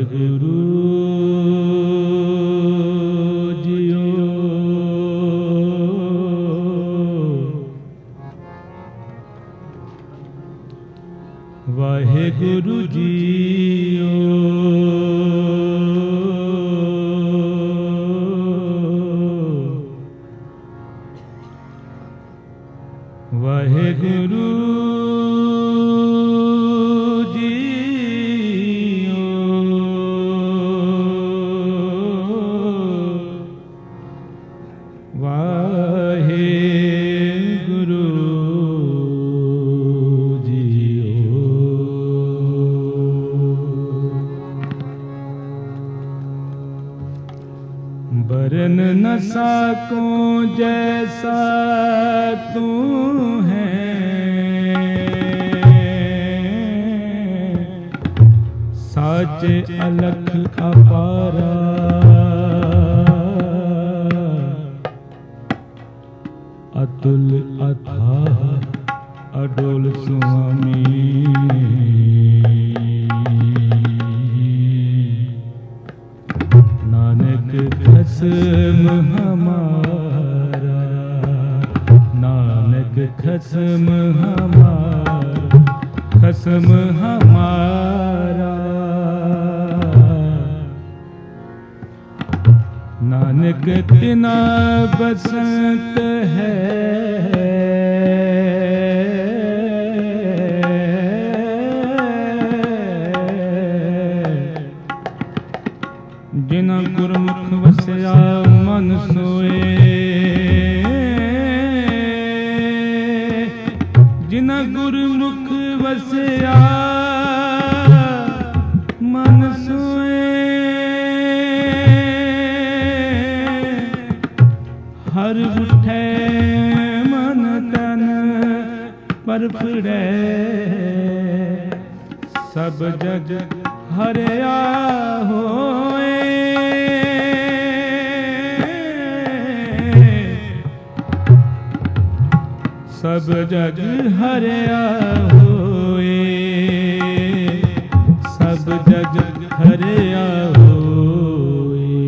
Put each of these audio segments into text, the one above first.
ਵਾਹਿਗੁਰੂ ਵਾਹਿਗੁਰੂ ਜੀਓ ਵਾਹਿਗੁਰੂ ਜੀਓ ਵਾਹਿਗੁਰੂ बरन न साको जैसा तू है, साचे अलख अपारा अतुल अथाह अडोल स्वामी। खसम हमारा नानक खसम हमारा खसम हमारा नानक तिना बसंत है जिना गुरमुख वसया मन सोए, जिना गुरमुख वसया मन सोए। हर उठे मन तन पर फिरे, सब जग हरिया होए। सब जग हरिया होए, सब जग हरिया होए।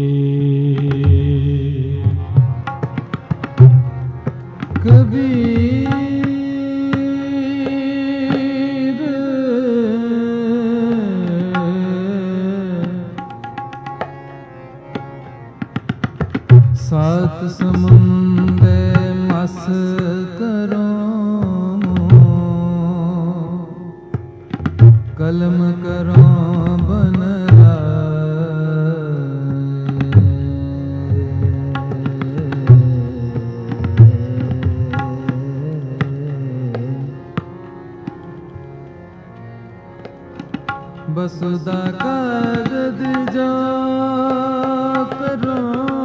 कबीर सात समुंदे मस करो, कलम करो बन बसुदा कागद जो करो,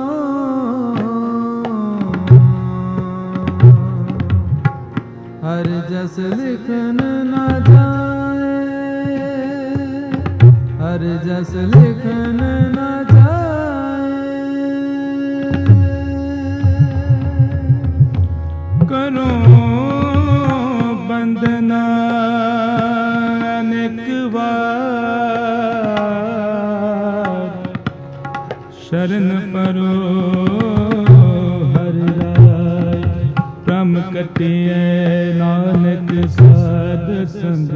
हर जस लिखन न जाए, हर जस लिखन न जाए। करो बंदना अनेक बार, शरण परो हर राय। भ्रम कटिए नानक साध संग,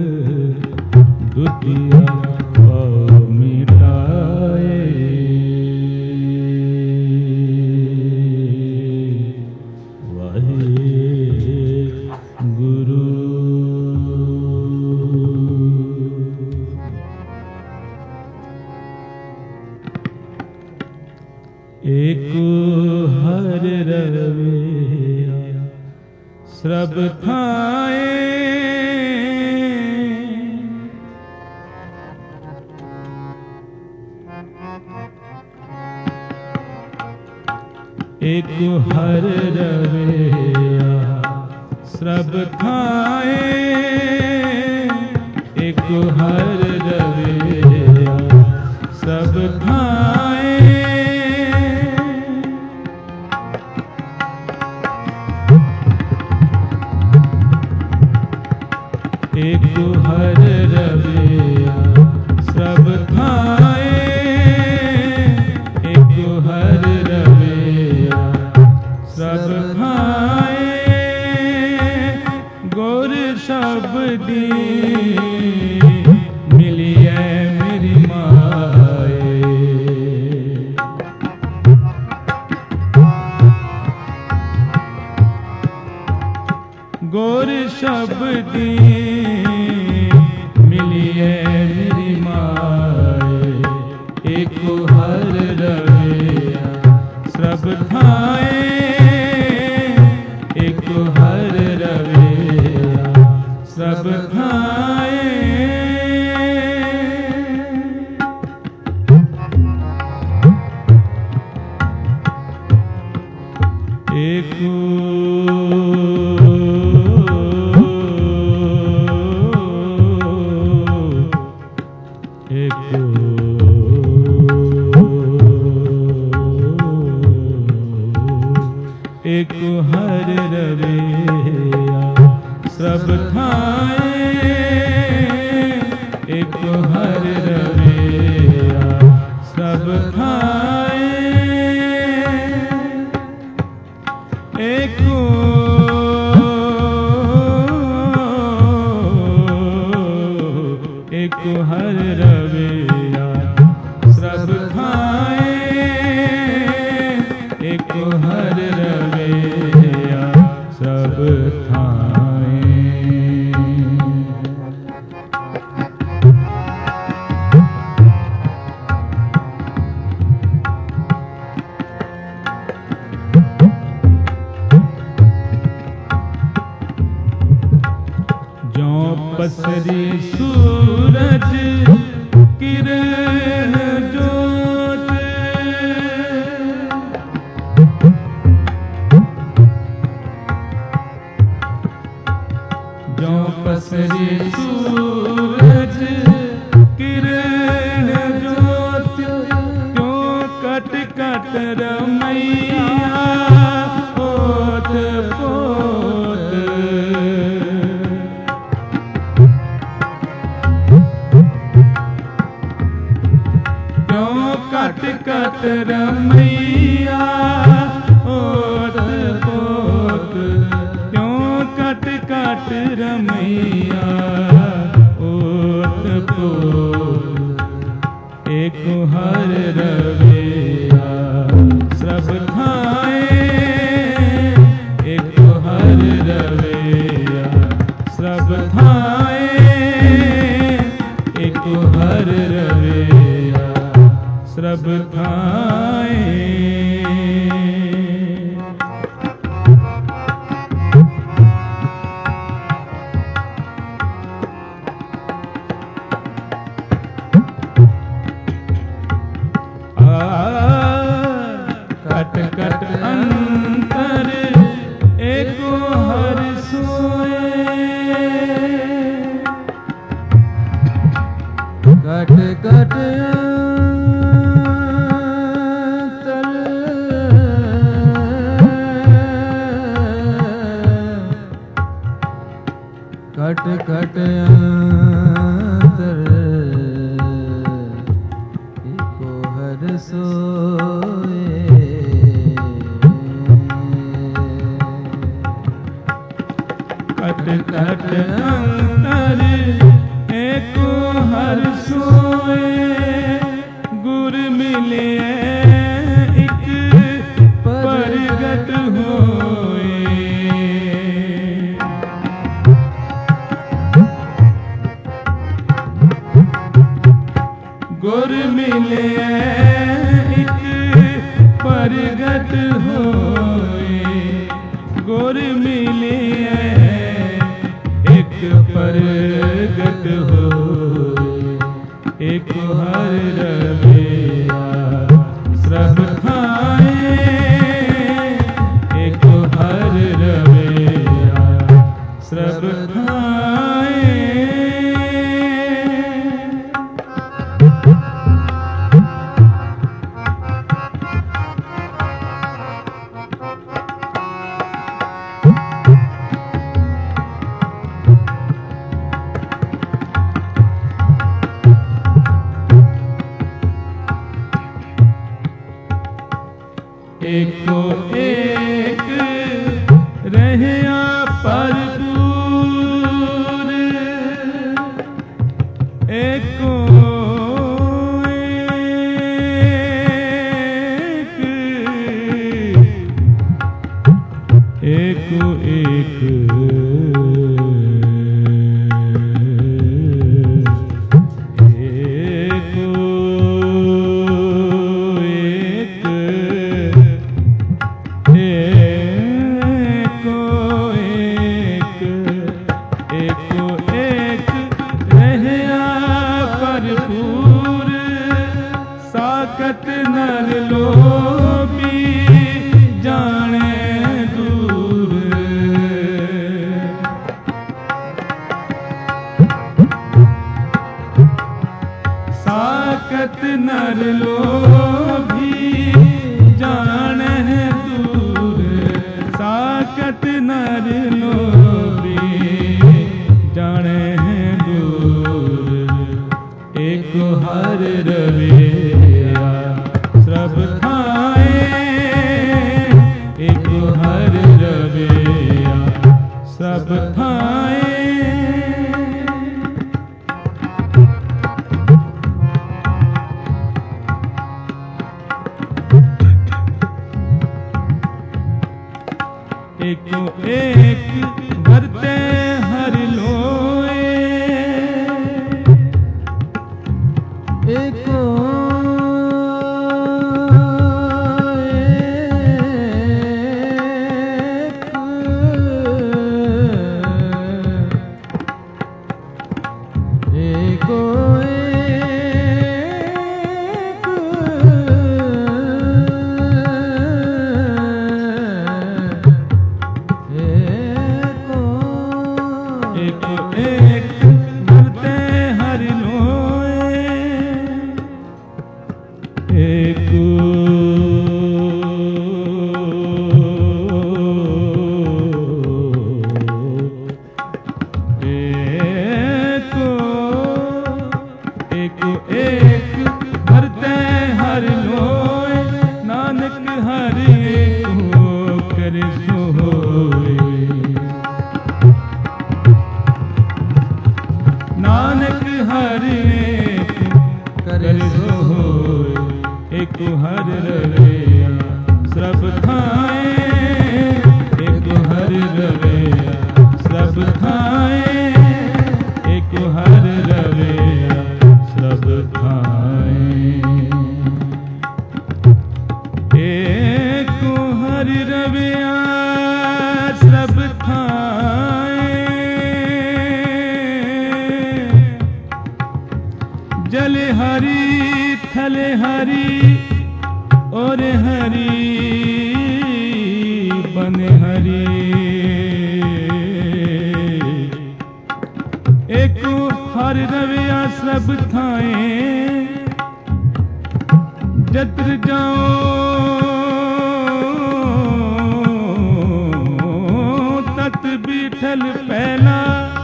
दुतिया पाव मिटाए। वाहिगुरु एको हर रवे सब थाए, एको हर रवे सब थाए, एको हर रवे सब थाए। एको हर रवे सब थाए, मिली है मेरी माए। गोर शब्दी मिली है मेरी माए। एक हर रविया सब थाए, एक हर रविया सब थाए। एक एक हर रविया सब थाए, एक हर रविया सब थाए। एक एक हर रविया सब थाए, एक हर रविया सब थाए। ज्यों पसरी सूरज किरण जोत, ज्यों पसरी सूरज किरण जोत, त्यों कट कट रमैया ओत पोत। कट कट रमैया ओत पोत, क्यों कट कट रमैया ओत पोत। एक हर रविया सब थाए, एक हर रविया सब थाए, एक हर रविया सब थाए। कट कट अंतर एक हर सोए, कट कट कट कट अंतर एको हर सोए। कट कट अंतर एको हर सोए, गुर मिले एक परगट होए। गुर मिले एक परगट होए, गुर मिले एक परगट होए। एक हर रविया सब थाए, एक हर रविया सब थाए। एको एक रहया पर दूर, एको एको एक साकत नर लोभी जाने दूर। साकत नर लोभी जाने दूर। साकत नर लोभी जाने दूर। एक हर रविया सब खाए। एक हर रविया सब खाए। एको एक भरते हर लोए। एको नानक हर एक कर सोए। एक हर रविया सब खाए। एक हर रविया सब खाए। एक हर रविया सब खाए। एक हर रविया सब खाए। जल हरी थल हरी और हरी बन हरी। एक हर रविया सब थाए। जत्र जाओ तत बीठल पहला।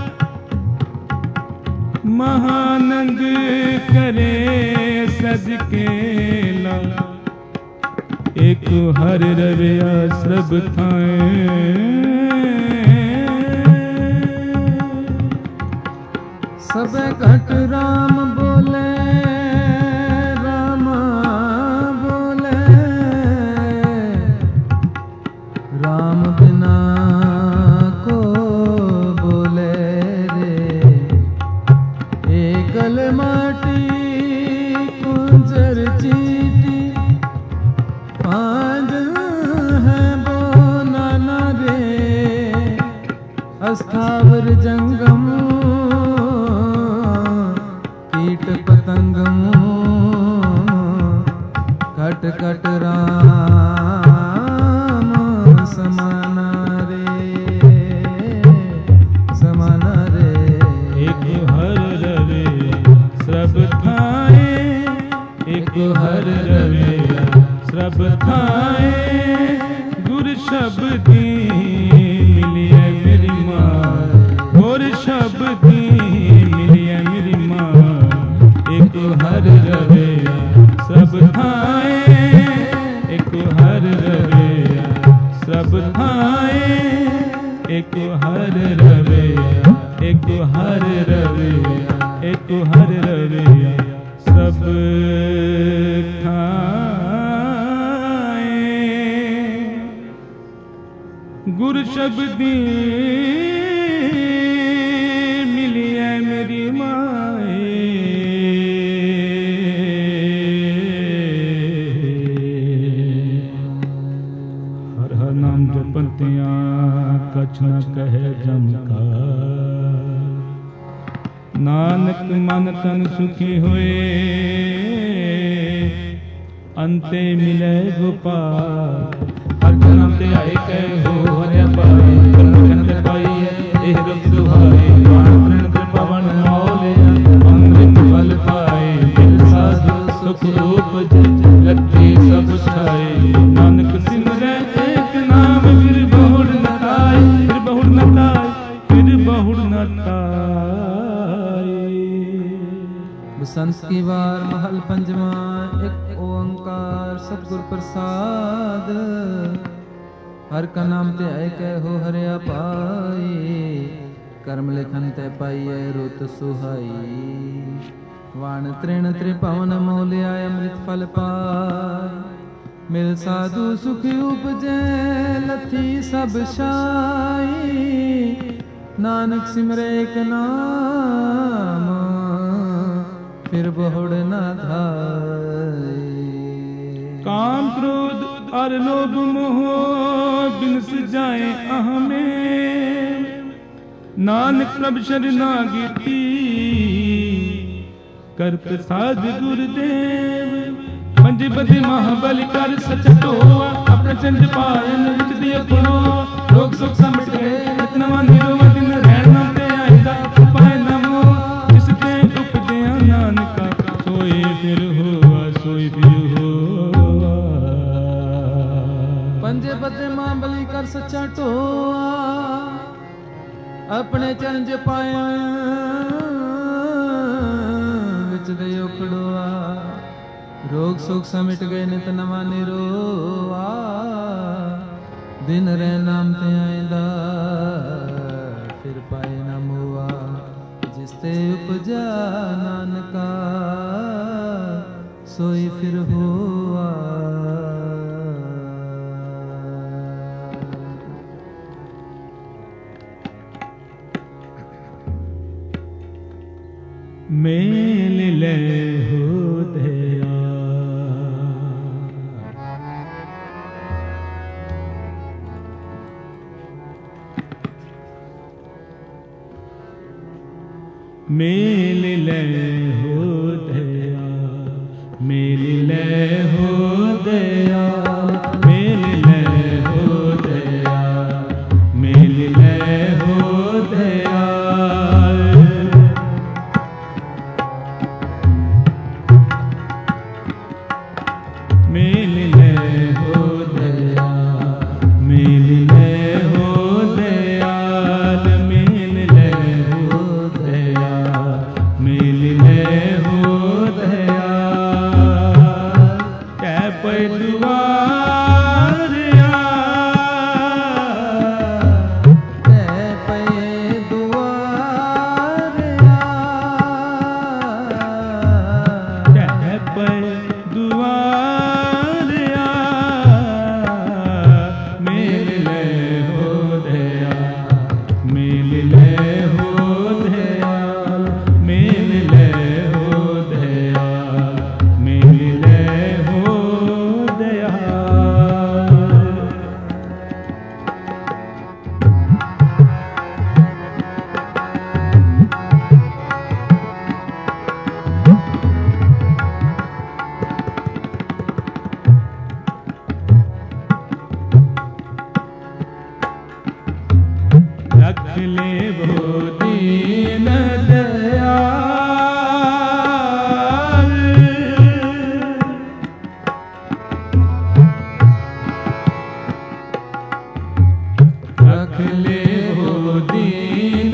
महानंद करे सज केला। एक हर रविया सब थाए। सब घट राम बोले राम बोले। राम बिना को बोले रे। एकल माटी कुंजर चीटी। पांद है बोना न रे। अस्थावर जंगम कीट पतंगम। कट कट राम समाना रे। समाना रे। एक हर रविया सब थाए। एक हर रविया सब थाए। गुर शब्दी मिलिए मेरी माँ। और शब्दी मिलिए मेरी माँ। एक हर रविया सब थाए। एक हर रविया सब थाए। एक हर रविया एक हर रविया एक हर ਨਾਨਕ ਮਨ ਤਨ ਸੁਖੀ ਹੋਏ, ਅੰਤੇ ਮਿਲੇ ਗੋਪਾਲ। ਹਰ ਜਨਮ ਤੇ ਆਏ ਕਹਿ ਹੋ ਹਰਿਆ ਪਾਏ, ਕਰਮ ਕਹਿੰਦੇ ਪਾਈਏ ਇਹ ਰਬ ਦੁਹਾਏ। ਬਾਣ ਪ੍ਰਣ ਤੇ ਪਵਨ ਮੌਲਿਆ, ਅੰਮ੍ਰਿਤ ਫਲ ਪਾਏ। ਮਿਲ ਸਾਧੂ ਸੁਖ ਉਪਜੈ, ਲੱਥੀ ਸਭ ਛਾਏ। ਨਾਨਕ ਸਿਮਰੈ ਏਕ ਨਾਮ, ਫਿਰ ਬਹੁੜ ਨ ਤਾਏ, ਫਿਰ ਬਹੁੜ ਨ ਤਾਏ, ਫਿਰ ਬਹੁੜ ਨ ਤਾਏ। बसंत की वार महल पंजवा, एक ओंकार सतगुर प्रसाद। हर का नाम ते आए कह हो हरिया पाए, कर्म लिखन ते पाइए रुत सुहाई। वाण तृण त्रिभुवन मोलिया, अमृत फल पाए। मिल साधु सुख उपजे, लथी सब छाई। नानक सिमरे एक नाम, फिर बहुड़ न धाय। काम क्रोध और लोभ मोह बिनस जाए अहमे, नानक प्रभ शरणागति कर प्रसाद गुरुदेव। पंज बदे महाबल कर सच ढोआ, अपना चंद पायन विच दिए पड़ो। रोग सुख समट गए इतना निरोग, दिन रहन नाम ते आएगा उपाय नमो। जिस ते उपदया नानका, सोई फिर होआ सोई भी होआ। पंजे बदे महाबली कर सच्चा ढोआ, अपने चरण च पाया विच दे उखड़ोआ। रोग सुख समिट गए नित नवा निरोआ। दिन रह नाम ते आएंदा, फिर पाए न मोआ। जिस ते उपजा नानका, सोई फिर होआ। मेल ले हो दया, मेल ले हो दया, मेल ले हो दया, मेल ले हो दया, मेल ले हो दया। मेल ले हो दया, मेल ले हो दयाल। मेल ले हो दया, मेल ले हो दया। कह पे दुआरिया, कह पे दुआरिया, कह पे दुआरिया। मेल ले हो दया, मेल ले हो दयाल। मेल ले हो दया, मेल ले हो दयाल। रख ले वो दीन दयाल, रख ले वो दीन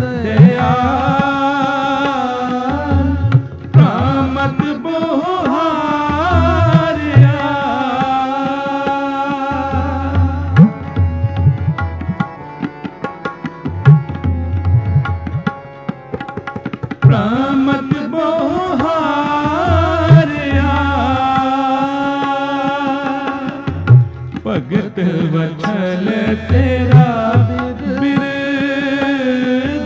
दयाल। रामत बोहारिया, रामत बोहारिया। भगत वत्सल तेरा बिरद,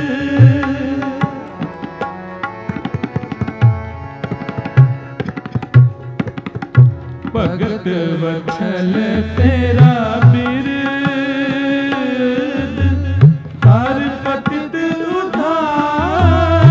भगत वत्सल तेरा बिरद। हर पतित उधार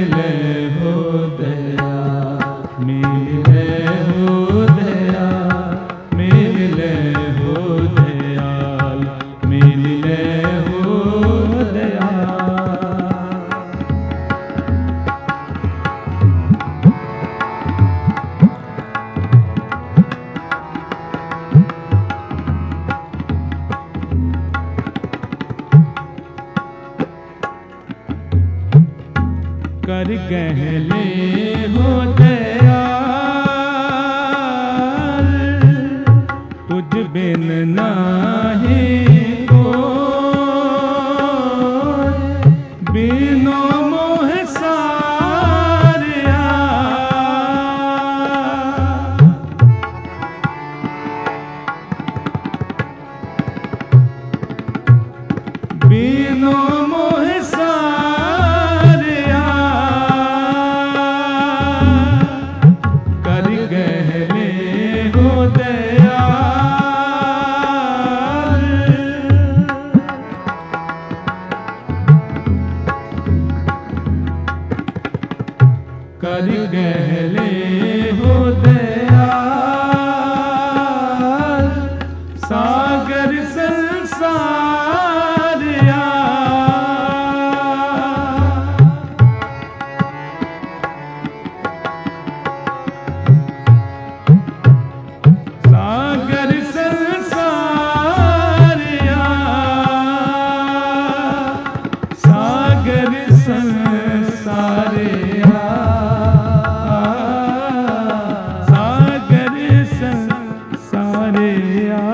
ले हो दया, मिल ले हो दया, मिल ले हो दयाल, मिल ले हो दया। कर गहले हो दयाल, तुझ बिन नाही कोई, बिनो मोह सारिया। बिनो मोह सारिया, कर गहले हो दयाल, कर गहले हो दयाल, सागर संसारिया। सागर संसारिया, सागर संसारिया, सागर संसारिया,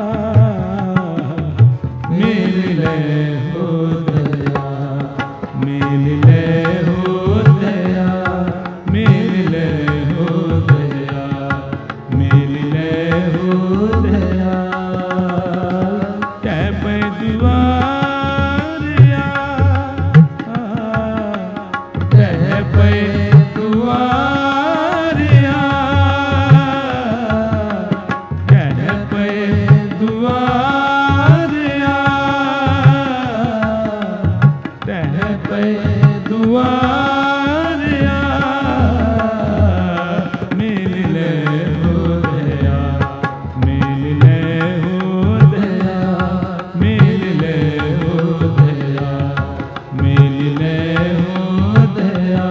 मिल ले हो दया, मिल ले हो दया, मिल ले हो दया, मिल ले हो दया। कह पे दुआरिया, कह पे दुआरिया, कह पे दुआरिया, कह पे दुआरिया, मिल ले हो दया, मिल ले हो दया, मिल ले हो दया, मिल ले हो दया।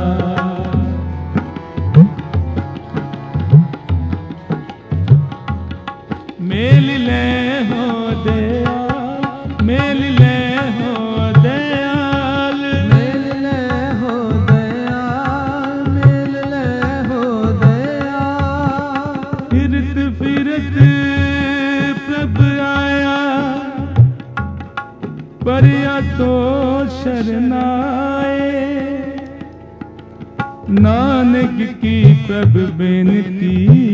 मेल ले हो दयाल, मेल ले हो दयाल, मेल ले हो दयाल, मेल ले हो दयाल। फिरत फिरत प्रभ आया, परिया तो शरनाए। नानक की प्रभ बेनती,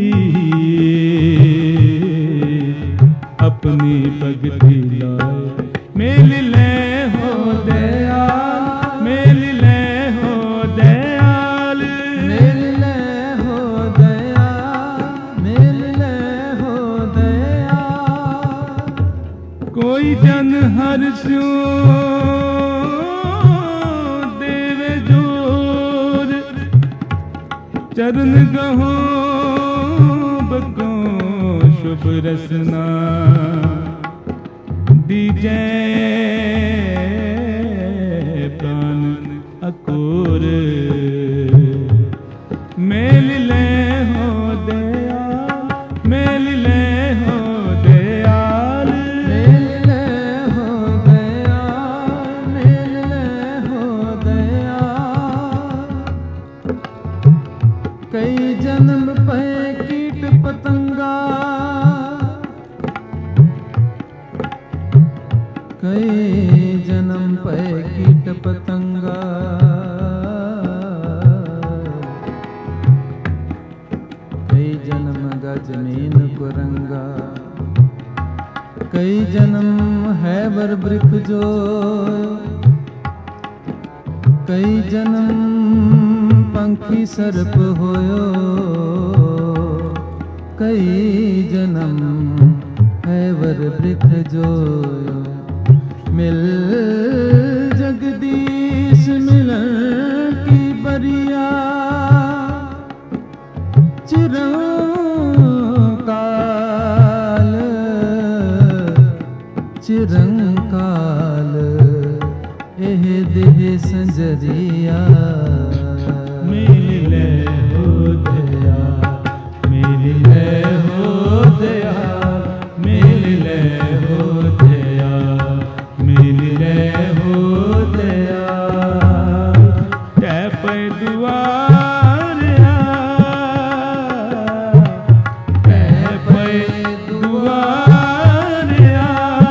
अपनी भगति लाए। मेल ले हो दयाल, मेल ले हो दयाल, मेल ले हो दयाल, मेल ले हो दयाल। कोई जन हर स्यो देवे जोर, चरण गहो बको शुभ रसना। दीजै प्राण अकोर, मेल ले हो दयाल, मेल ले हो दयाल, मेल ले हो दयाल, मेल ले हो दयाल। कई जन्म पे कीट पतंगा, कई जन्म पे कीट पतंगा। कई जन्म गजनीन कुरंगा, कई जन्म है वर वृक्ष जो, कई जन्म पंखी सर्प होयो, कई जन्म है वर वृक्ष जोयो। मिल जगदीश मिलन की चिरंकाल एह देह संजरिया मिल ले हो दया, मिल ले हो दया, मिल ले हो दया, मिल ले हो दया। कै पे दुआरिया, कै पे दुआरिया,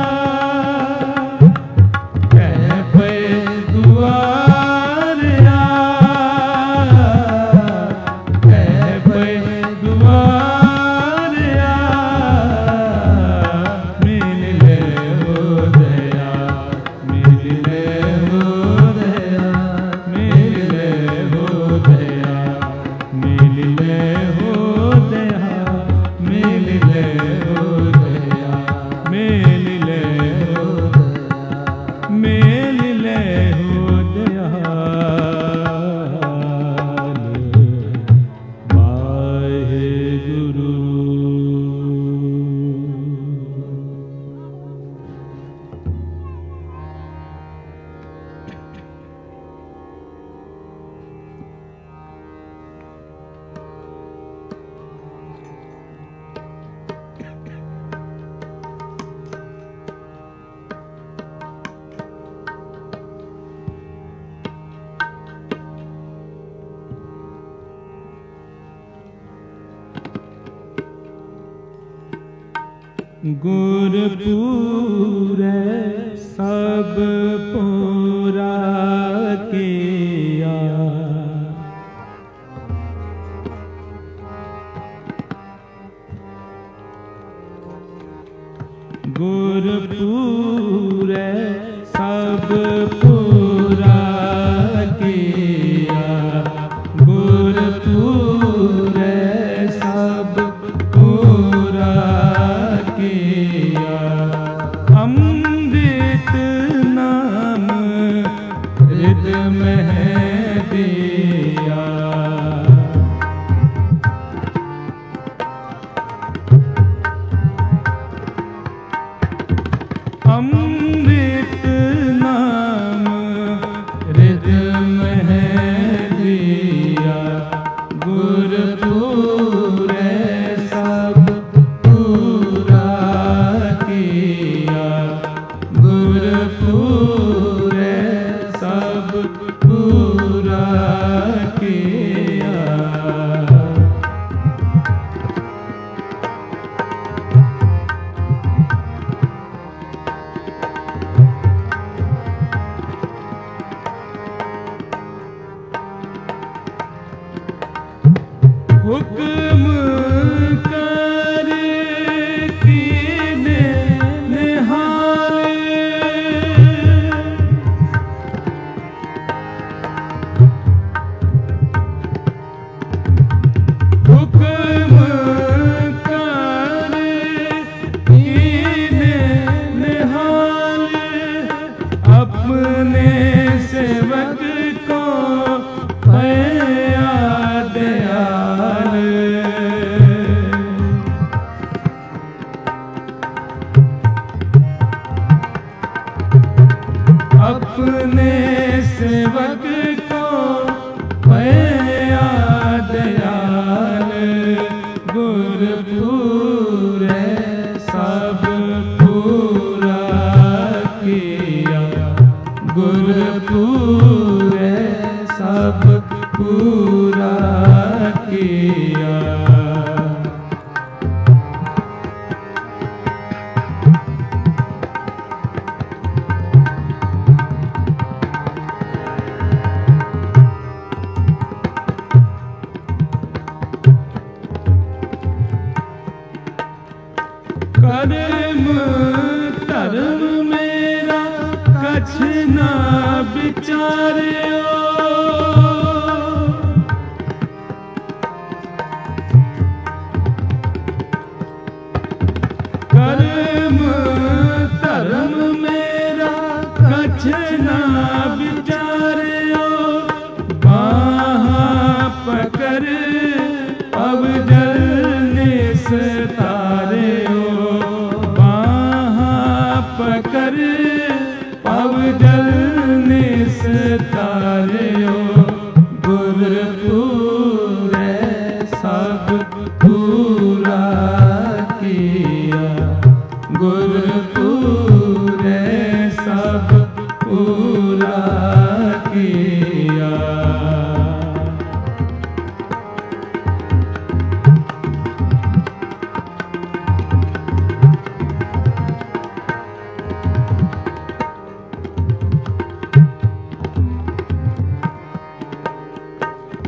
कै पे दुआरिया, कै पे दुआरिया। मिल ले हो दया, मिल ले हो दया, मिल ले हो दया, मिल ले हो दया, मिल ले हो दया, मिल ले हो दया, मिल ले हो दयाल वाहेगुरु। गुरपुर सब पूरा किया, गुरपुर सब पूरा किया, गुरपुर सब पूरा किया। अमृत नाम हृदय में दिया, अमृत नाम हृदय में दिया। गुरपुर सब पूरा किया, गुरपुर सब पूरा किया। हुक्म कर कीने निहाले, हुक्म कर कीने निहाले। अपने सेवक को पया दयाल, अपने सेवक को पया दयाल। गुरपुर सब पूरा किया, गुरपुर सब पूरा किया। कर्म धर्म मेरा कछ ना विचारियो, कर्म धर्म मेरा कछ ना विचारियो। बाहा पकड़ अवजल निस्तारियो, बाहा पकड़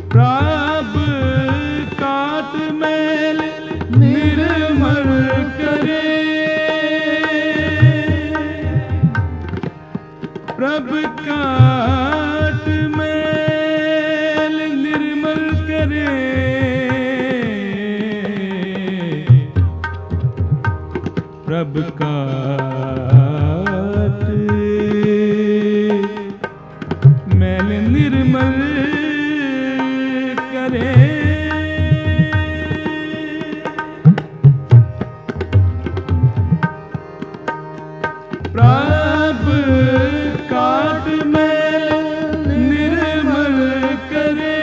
प्रभ काट मैल निर्मल करे, प्रभ काट मैल निर्मल करे, प्रभ काट मैल निर्मल करे, प्रभ काट मैल निर्मल करे,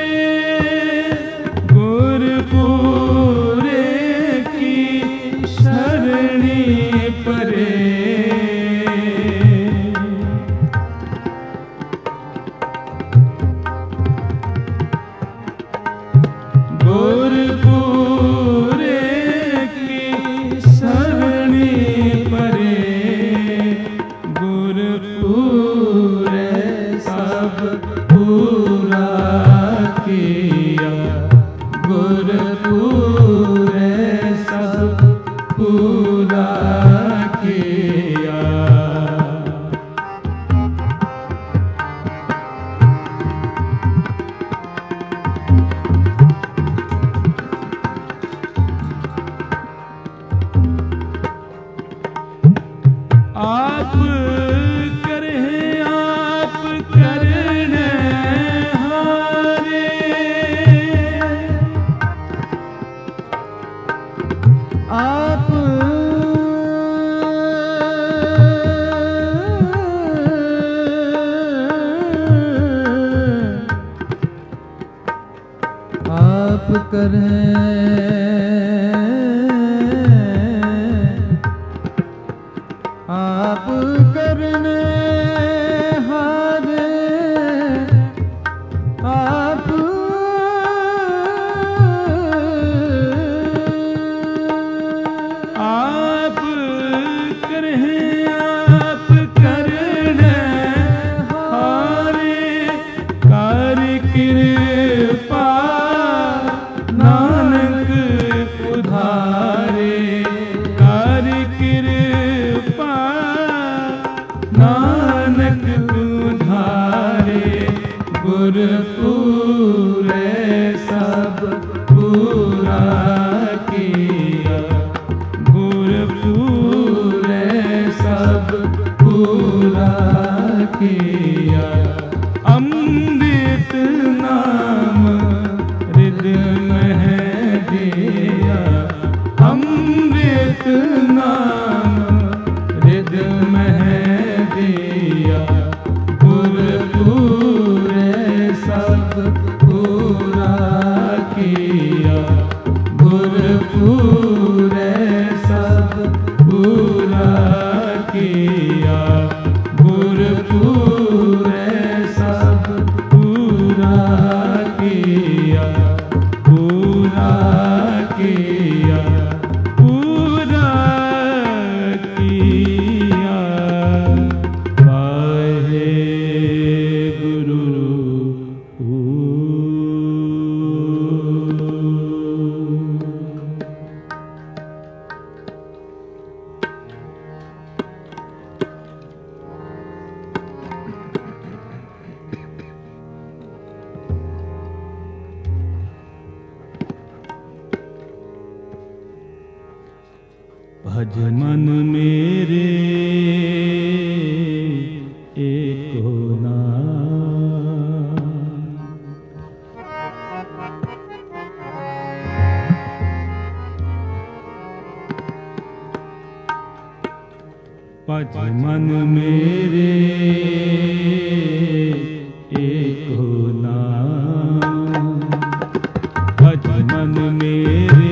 गुरपुरे की शरणी परे, गुरपुरे की शरणी परे, गुरपुरे सब पूरा किया, गुरपुरे सब पूरा किया। आप करें आप करने हारे, आप आप करें आप करने हारे, आप आप करें आप करने हारे, कार्य कृपा नानक उधारे, कार्य कृपा नानक उधारे, गुरपुरे सब पूरा किया, गुरपुरे सब पूरा किया। अमृत नाम हृदय में दिया, अमृत नाम हृदय में दिया, गुरपुरे सब पूरा किया, गुरपुरे सब पूरा किया, गुरपुरे सब पूरा किया, पूरा किया, पूरा किया। वाहे गुरु भज मन मेरे एको नाम, भज मन मेरे एको नाम, भज मन मेरे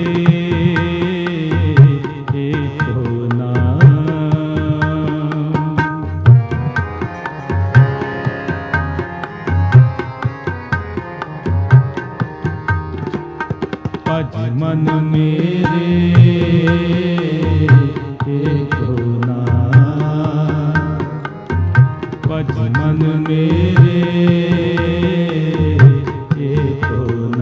भज मन मेरे एको नाम, भज मन मेरे एको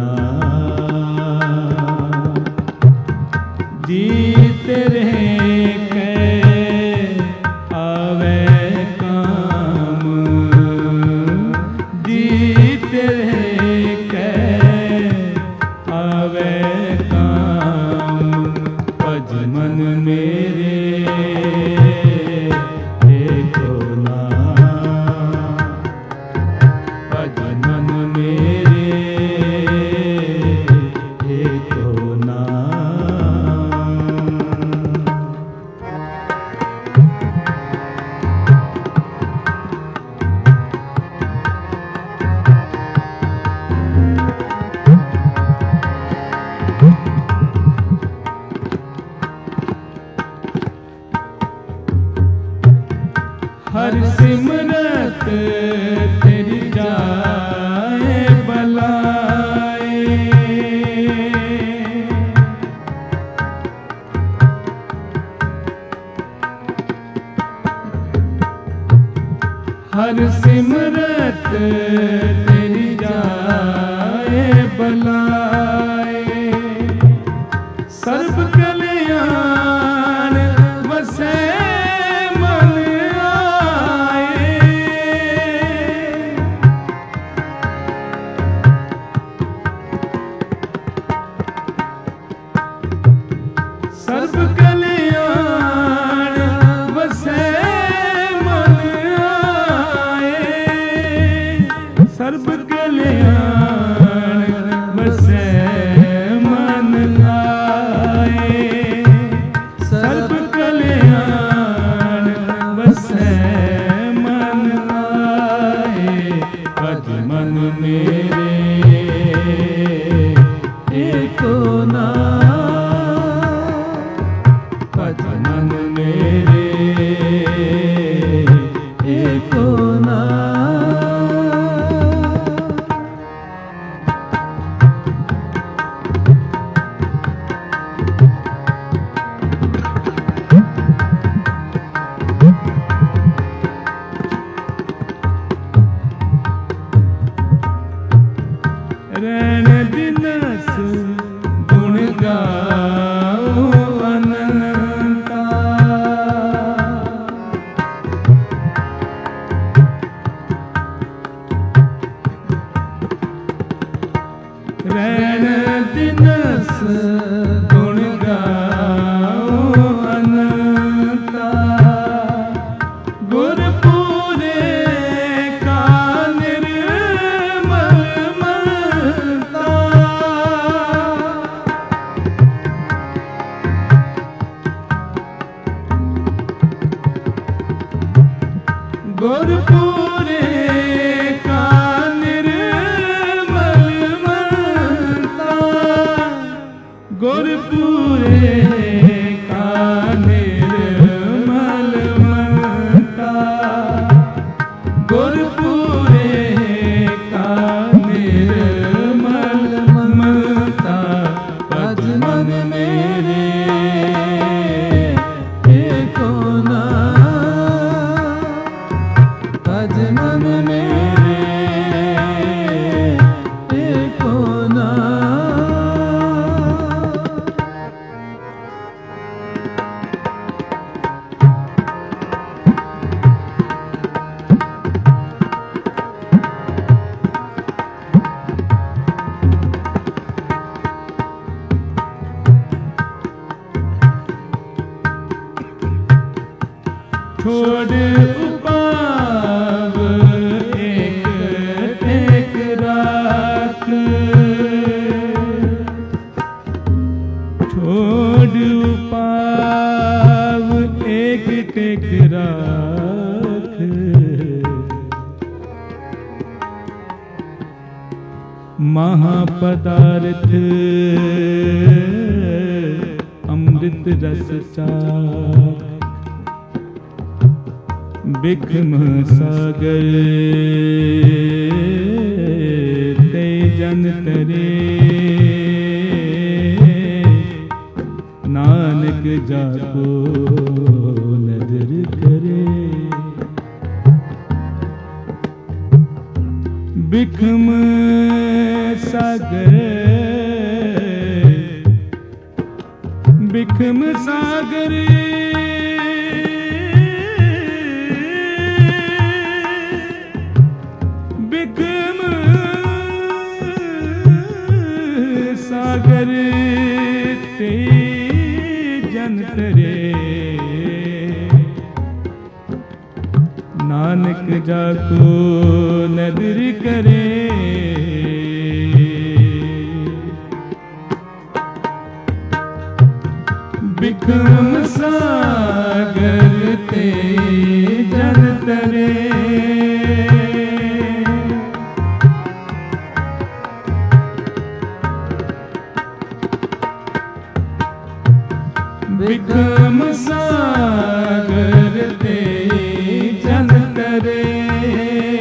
तेरी जाए बलाए। हर सिमरत तेरी जाए बलाए। सर्ब कल्याण वसे मन आए। सर्ब कल्याण वसे मन आए। सर्ब कल्याण वसे मन आए। सर्ब कल्याण वसे मन आए। पद मन मेरे एको नाम। पद मन मेरे एको रैन दिनस गुण गाओ अनंता। रैन दिनस गुण गाओ अनंता। गुरपुरे का निर्मल मनता। गुरपुरे का निर्मल मनता। गुरपुरे का निर्मल मनता। गुरपुरे का निर्मल मनता। पद मन मेरे एको नाम। पद मन मेरे एको नाम। छोड़ उपाव एक एक रात। छोड़ उपाव एक एक रात। महापदार्थ अमृत रस चाख। बिखम सागर ते जन तरे। नानक जाको नजर करे। बिखम सागर बिखम सागर बिखम सागर ते जन तरे। नानक जाको नदर करे। बिखम सागर ते जन तरे। बिखम सागर ते जन तरे।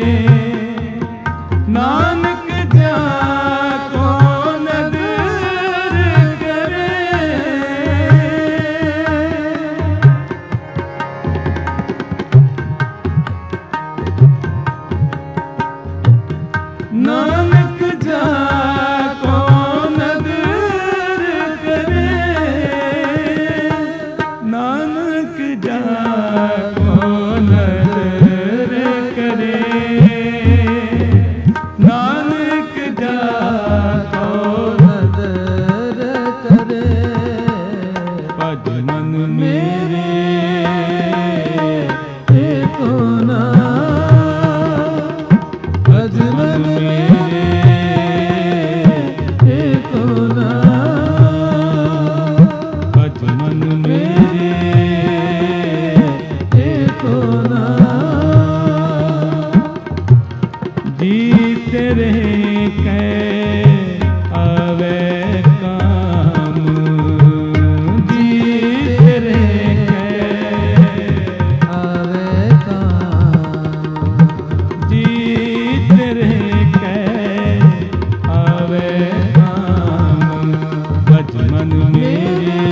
नाम भज मन मेरे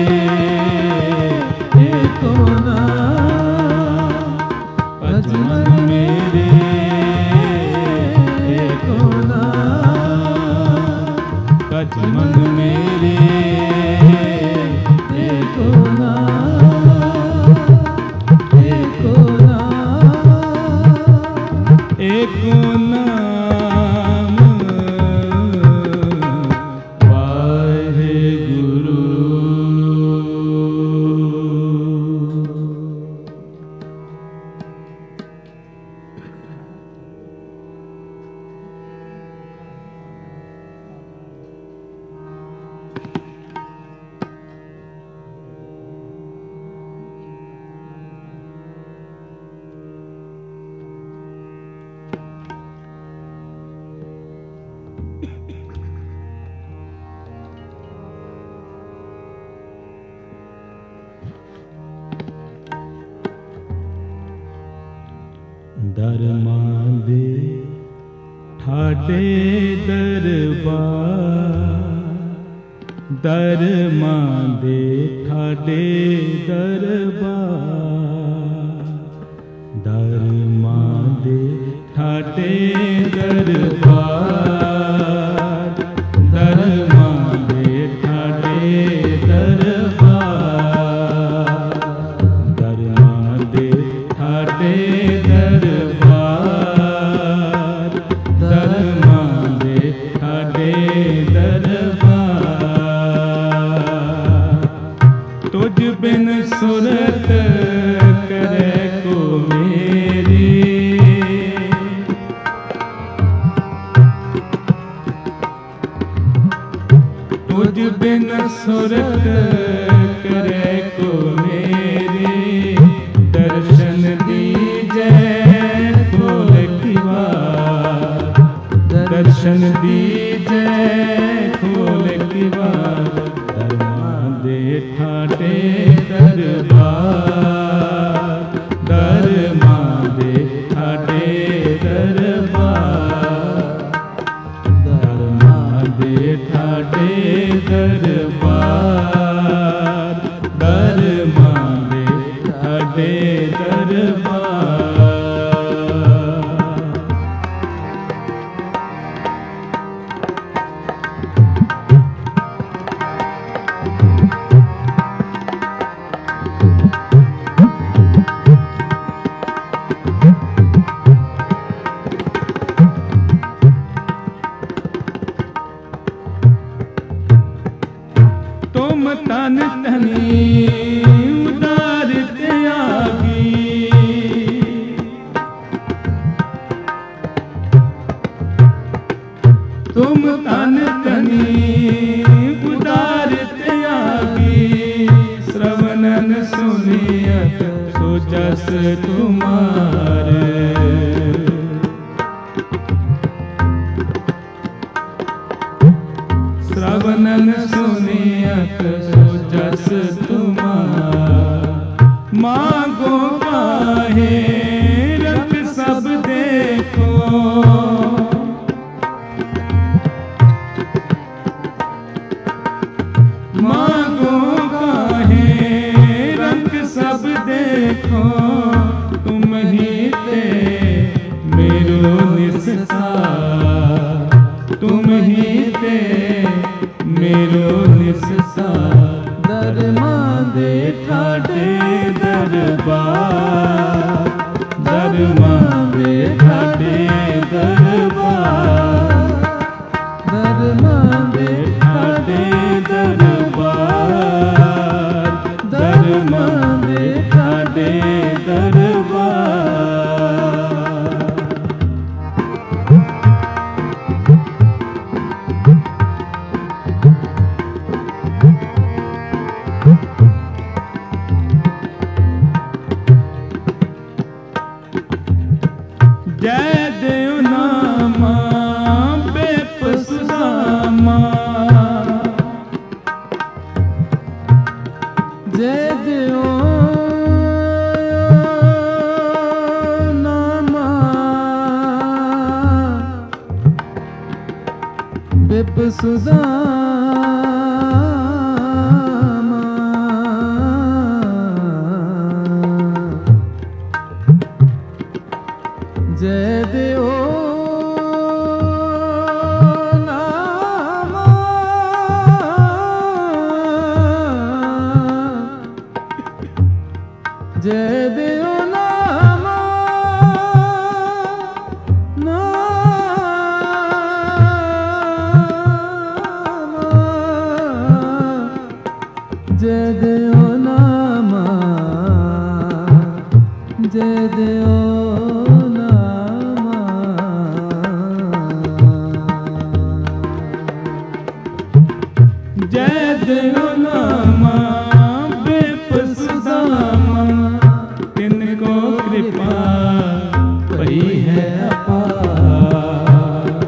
एको नाम भज मन मेरे एको नाम भज मन मेरे एको नाम एको नाम एको नाम वाहेगुरु। दरमां दे ठाडे दरबार, दरमां दे ठाडे दरबार, दरमां दे ठाडे दरबार, दरमां दे ठाडे दरबार, दरमां दे ठाडे दरबार, दरमां दे ठाडे दरबार। तुझ बिन सुरत करे को मेरी, तुझ बिन सुरत करे को मेरी, दर्शन दीजे खोल की बार, दर्शन दीजे खोल की बार, दरमां दे ठाडे दरबार, दरमां दे ठाडे दरबार, दरमां दे ठाडे दरबार, दरमां दे ठाडे दरबार। तुम तन तनी उदार त्यागी, तुम तन तनी उदार त्यागी, श्रवणन सुनियत सो जस तुम्हारे, श्रवणन सुनियत सो जस तुम्हार। मांगो काहे रख सब देखो, मांगो काहे रख सब देखो, तुम ही ते मेरो निस्सार, तुम ही ते मेरो निस्सार। दरमां दे ठाडे दरबार, दरमां दे ठाडे दरबार, दरमां दे ठाडे दरबार, दरमां दे ठाडे दरबार। जय देव नामा बेपसुदामा, जय देव नामा बेपसु ਸੁਦਾਮਾ ਜੈ ਦਿਓ ਨਾਮਾ ਜੈ ਦਿਓ ਨਾਮਾ ਜੈ ਦਿਓ ਨਾਮਾ ਜੈ ਦਿਓ ਨਾਮਾ ਜੈ ਦਿਓ ਨਾਮਾ ਬੇਪਸਦਾਮਾ ਤਿਨ ਕੋ ਕਿਰਪਾ ਭਈ ਹੈ ਅਪਾਰ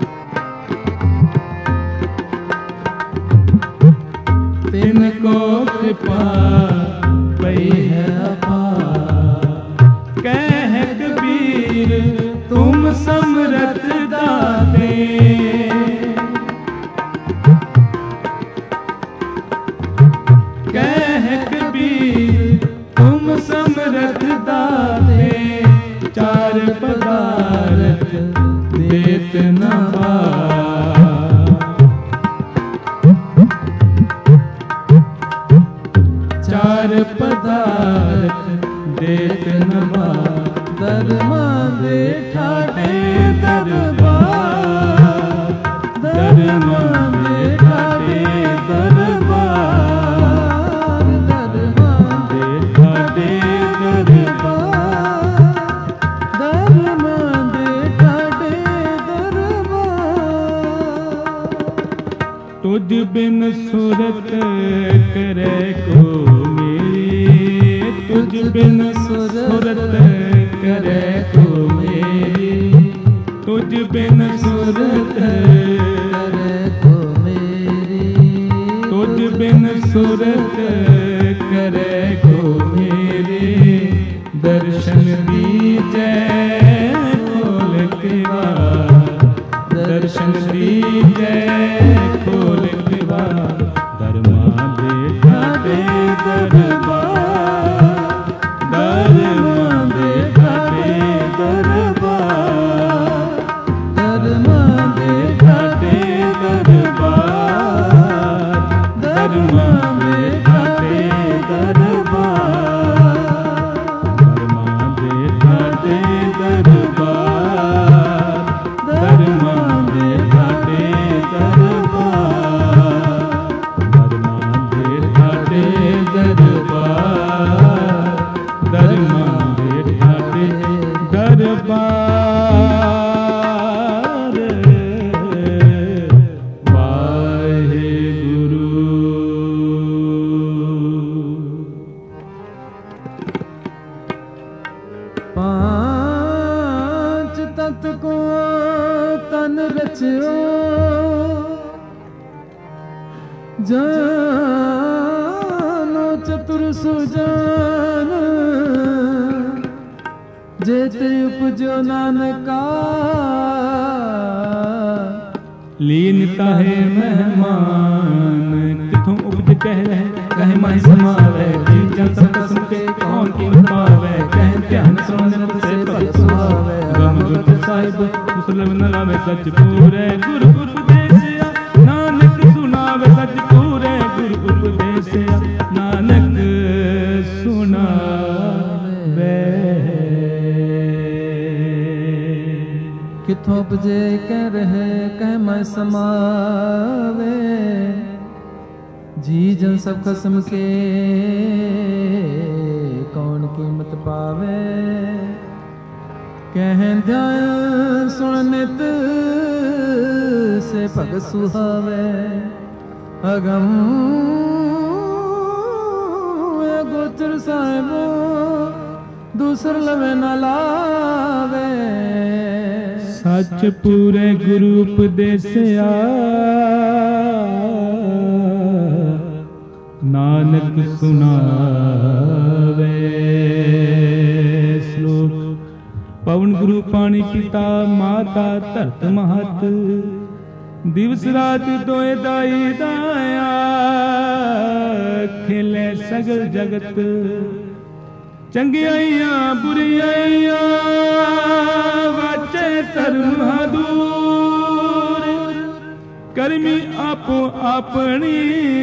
ਤਿਨ ਕੋ ਕਿਰਪਾ ਭਈ ਹੈ ਅਪਾਰ ਕਹਿ ਕਬੀਰ ਤੁਮ ਸਮਰਥ ਦਾਤੇ ਕਹਿ ਕਬੀਰ ਤੁਮ ਸਮਰਥ ਦਾਤੇ ਚਾਰ ਪਦਾਰਥ ਦੇਤ ਨ ਚਾਰ ਪਦਾਰਥ ਦੇਤ ਨ ਦਰਮਾਂ ਦੇ ਠਾਡੇ ਦਰਬਾਰ ਦਰਮਾਂ ਦੇ ਠਾਡੇ ਦਰਬਾਰ ਦਰਮਾਂ ਦੇ ਠਾਡੇ ਦਰਬਾਰ ਦਰਮਾਂ ਦੇ ਠਾਡੇ ਦਰਬਾਰ ਤੁਝ ਬਿਨ ਸੁਰਤ ਕਰੇ ਕੋ ਮੇਰੀ ਤੁਝ ਬਿਨ ਸੁਰਤ ਕਰੇ ਕੋ ਮੇਰੀ ਤੁਝ ਬਿਨ ਸੁਰਤ ਕਰੇ ਕੋ ਮੇਰੀ ਤੁਝ ਬਿਨ ਸੁਰਤ ਕਰੇ ਕੋ ਮੇਰੀ ਦਰਸ਼ਨ ਦੀਜੈ ਖੋਲ ਕੇ ਵਾਰ ਦਰਸ਼ਨ ਦੀਜੈ ਖੋਲ ਕੇ ਵਾਰ ਦਰਮਾਂ ਦੇ ਠਾਡੇ ਦਰਬਾਰ ਦਰਮਾਂ ਦੇ ਠਾਡੇ ਦਰਬਾਰ ਦਰਮਾਂ ਦੇ ਠਾਡੇ ਦਰਬਾਰ ਦਰਮਾਂ ਦੇ ਠਾਡੇ ਦਰਬਾਰ ਦਰਮਾਂ ਦੇ ਠਾਡੇ ਦਰਬਾਰ ਦਰਮਾਂ ਦੇ ਠਾਡੇ ਦਰਬਾਰ ਦਰਮਾਂ ਦੇ ਠਾਡੇ ਦਰਬਾਰ ਦਰਮਾਂ ਦੇ ਠਾਡੇ ਦਰਬਾਰ ਵਾਹਿਗੁਰੂ ਪਾਂਚ ਤਤ ਕੋ ਤਨ ਰਚਿਓ ਜਾਨੋ ਚਤੁਰ ਸੁਜਾਨ ਜੇਤੇ ਉਪਜੋ ਨਾਨਕਾ ਲੀਨ ਤਾਹੇ ਮਹਿਮਾਨ ਕਿਥੋਂ ਉਪਜ ਕਹਿ ਰਹਿ ਕਹੇ ਮਾਹਿ ਸਮਾਵੈ ਜੀ ਜਨ ਸਭ ਕਸਮ ਕੇ ਕੌਣ ਕੀਨ ਪਾਵੈ ਕਹਿ ਧਿਆਨ ਸੁਣ ਸੇ ਭਗਤ ਸੁਹਾਵੈ ਗਮ ਗੁਰ ਸਾਹਿਬ ਮੁਸਲਮ ਨ ਲਾਵੇ ਸੱਚ ਪੂਰੇ ਗੁਰ ਉਪਦੇਸਿਆ ਨਾਨਕ ਸੁਣਾਵੇ ਸੱਚ ਪੂਰੇ ਗੁਰ ਉਪਦੇਸਿਆ ਨਾਨਕ ਸੁਣਾਵੇ ਕਿਥੋਂ ਉਪਜੇ ਕਹਿ ਰਹੇ ਕਹਿ ਮੈਂ ਸਮਾਵੇ ਜੀ ਜਨ ਸਭ ਕਸਮ ਕੇ ਕੌਣ ਕੀਮਤ ਪਾਵੇ ਕਹਿ ਧਿਆਨ ਸੁਣ ਨਿਤ ਸੇ ਭਗਤ ਸੁਹਾਵੇ ਅਗਮ ਗੋਚਰ ਸਾਹਿਬੋ ਦੂਸਰ ਲਵੇ ਨਾ ਲਾਵੇ ਸੱਚ ਪੂਰੇ ਗੁਰੂ ਉਪਦੇਸਿਆ ਨਾਨਕ ਸੁਣਾਵੇ ਸ਼ਲੋਕ ਪਵਨ ਗੁਰੂ ਪਾਣੀ ਪਿਤਾ ਮਾਤਾ ਧਰਤ ਮਹਤ ਦਿਵਸ ਰਾਤ ਦੋਏ ਦਾਈ ਦਾਇਆ ਖੇਲੇ ਸਗਲ ਜਗਤ ਚੰਗਿਆਈਆਂ ਬੁਰੀਆਈਆਂ ਵਾਚੇ ਧਰਮ ਹਦੂਰ ਕਰਮੀ ਆਪੋ ਆਪਣੀ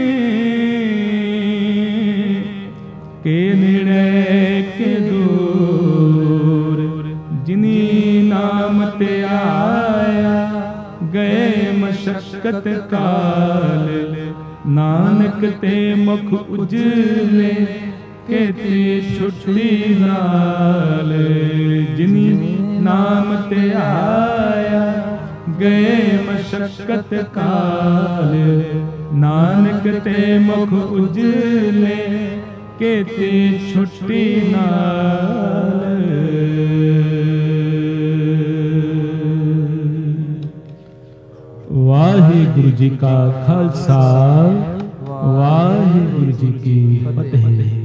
ਕੇ ਨੇੜੇ ਕੇ ਦੂਰ ਜਿਨੀ ਨਾਮ ਤੇ ਆਇਆ ਗਏ ਮਸ਼ਕਤ ਕਾਲ ਨਾਨਕ ਤੇ ਮੁਖ ਉਜਲੇ ਕੇਤੀ ਛੁੱਟੀ ਨਾਲ ਜਿਨੀ ਨਾਮ ਤੇ ਆਇਆ ਗਏ ਮਸ਼ਕਤ ਕਾਲ ਨਾਨਕ ਤੇ ਮੁਖ ਉਜਲੇ ਕੇਤੀ ਛੁੱਟੀ ਨਾਲ। ਵਾਹਿਗੁਰੂ ਜੀ ਕਾ ਖਾਲਸਾ ਵਾਹਿਗੁਰੂ ਜੀ ਕੀ ਫਤਿਹ।